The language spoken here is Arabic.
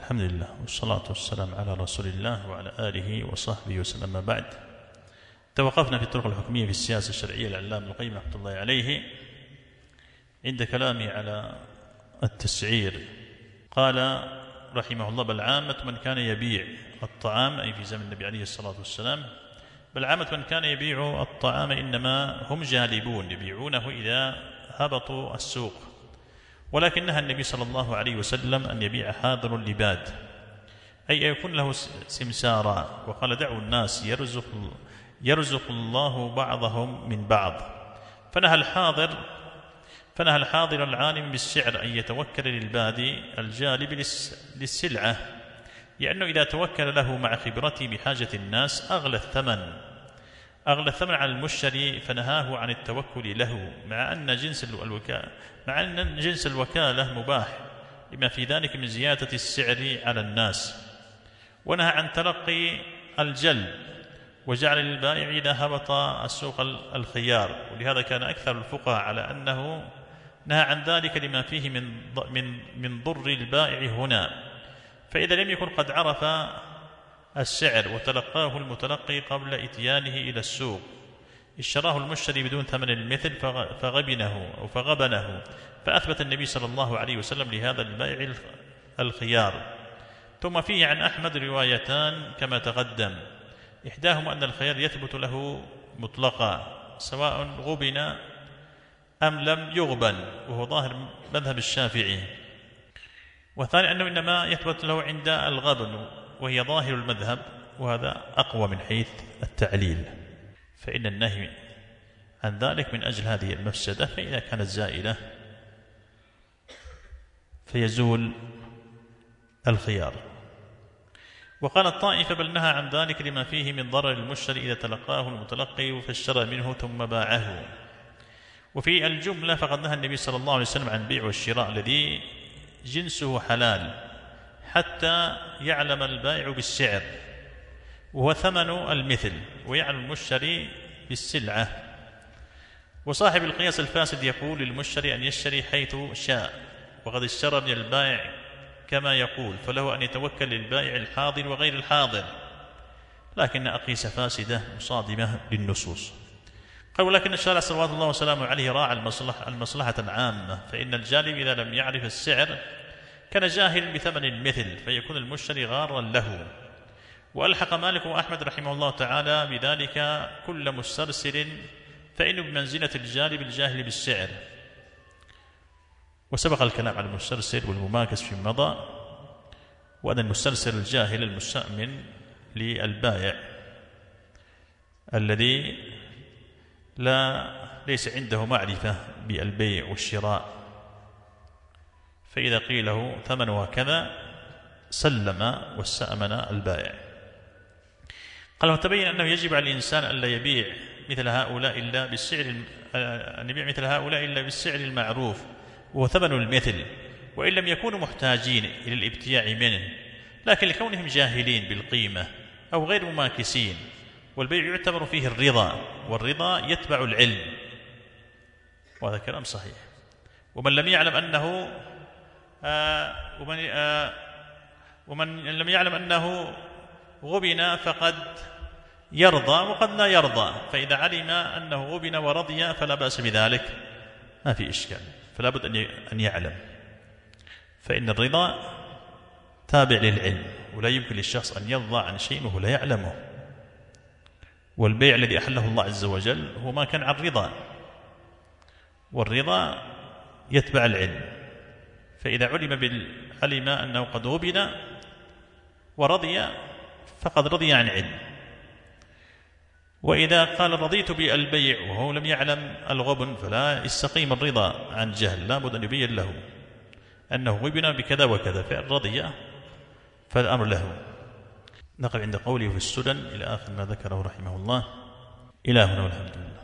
الحمد لله والصلاة والسلام على رسول الله وعلى آله وصحبه وسلم. ما بعد، توقفنا في الطرق الحكمية في السياسة الشرعية للعلامة ابن القيم رحمة الله عليه عند كلامه على التسعير. قال رحمه الله: بل عامة من كان يبيع الطعام، أي في زمن النبي عليه الصلاة والسلام، بل عامة من كان يبيع الطعام إنما هم جالبون يبيعونه إذا هبطوا السوق، ولكن نهى النبي صلى الله عليه وسلم أن يبيع حاضر لباد، أي يكون له سمسارا، وقال: دعوا الناس يرزق الله بعضهم من بعض. فنهى الحاضر العالم بالسعر أن يتوكل للبادي الجالب للسلعة، لأنه إذا توكل له مع خبرته بحاجة الناس أغلى الثمن على المشتري، فنهاه عن التوكل له، مع أن جنس الوكالة مباح لما في ذلك من زيادة السعر على الناس. ونهى عن تلقي الجل، وجعل للبائع إذا هبط السوق الخيار، ولهذا كان أكثر الفقهاء على أنه نهى عن ذلك لما فيه من ضر البائع هنا. فإذا لم يكن قد عرف السعر وتلقاه المتلقي قبل إتيانه إلى السوق، اشتراه المشتري بدون ثمن المثل فغبنه، فأثبت النبي صلى الله عليه وسلم لهذا البائع الخيار. ثم فيه عن أحمد روايتان كما تقدم، إحداهما أن الخيار يثبت له مطلقا سواء غبن أم لم يغبن، وهو ظاهر مذهب الشافعي، والثاني أنه إنما يثبت له عند الغبن، وهي ظاهر المذهب، وهذا أقوى من حيث التعليل، فإن النهي عن ذلك من أجل هذه المفسدة، فإذا كانت زائلة فيزول الخيار. وقال الطائفة: بل نهى عن ذلك لما فيه من ضرر المشتري إذا تلقاه المتلقي فاشترى منه ثم باعه. وفي الجملة فقد نهى النبي صلى الله عليه وسلم عن البيع والشراء الذي جنسه حلال حتى يعلم البائع بالسعر وهو ثمن المثل، ويعلم المشتري بالسلعة. وصاحب القياس الفاسد يقول للمشتري أن يشتري حيث شاء، وقد اشترى من البائع كما يقول، فله أن يتوكل للبائع الحاضر وغير الحاضر، لكن أقيسة فاسدة مصادمة للنصوص. قال: ولكن الشارع صلوات الله وسلامه عليه راعى المصلحة العامة، فإن الجالب إذا لم يعرف السعر كان جاهل بثمن المثل، فيكون المشتري غارا له. وألحق مالك وأحمد رحمه الله تعالى بذلك كل مسترسل، فإنه بمنزلة الجالب الجاهل بالسعر. وسبق الكلام على المسترسل والمماكس في مضى، وأن المسترسل الجاهل المستأمن للبائع الذي ليس عنده معرفة بالبيع والشراء، فإذا قيل له ثمنها كذا سلم واستأمن البائع. قال: وتبين أنه يجب على الإنسان ألا يبيع مثل هؤلاء إلا بالسعر المعروف وهو ثمن المثل، وإن لم يكونوا محتاجين إلى الابتياع منه، لكن لكونهم جاهلين بالقيمة أو غير مماكسين. والبيع يعتبر فيه الرضا، والرضا يتبع العلم، وهذا كلام صحيح. ومن لم يعلم أنه غبن فقد يرضى وقد لا يرضى، فإذا علم أنه غبن ورضي فلا بأس بذلك، ما في إشكال، فلا بد أن يعلم، فإن الرضا تابع للعلم، ولا يمكن للشخص أن يرضى عن شيء وهو لا يعلمه. والبيع الذي أحله الله عز وجل هو ما كان عن رضا، والرضا يتبع العلم، فإذا علم أنه قد غبن ورضي فقد رضي عن علم. وإذا قال رضيت بالبيع وهو لم يعلم الغبن فلا يستقيم الرضا عن جهل، لا بد أن يبين له أنه غبن بكذا وكذا، فإن رضي فالأمر له. نقف عند قوله في السنن إلى آخر ما ذكره رحمه الله. إلى هنا والحمد لله.